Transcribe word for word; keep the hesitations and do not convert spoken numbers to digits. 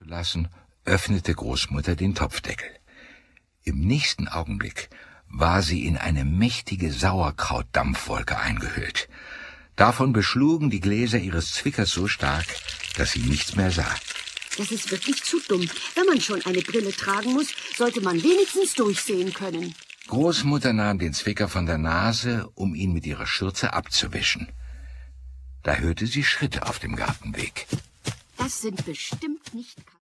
lassen, öffnete Großmutter den Topfdeckel. Im nächsten Augenblick war sie in eine mächtige Sauerkrautdampfwolke eingehüllt. Davon beschlugen die Gläser ihres Zwickers so stark, dass sie nichts mehr sah. Das ist wirklich zu dumm. Wenn man schon eine Brille tragen muss, sollte man wenigstens durchsehen können. Großmutter nahm den Zwicker von der Nase, um ihn mit ihrer Schürze abzuwischen. Da hörte sie Schritte auf dem Gartenweg. Das sind bestimmt nicht...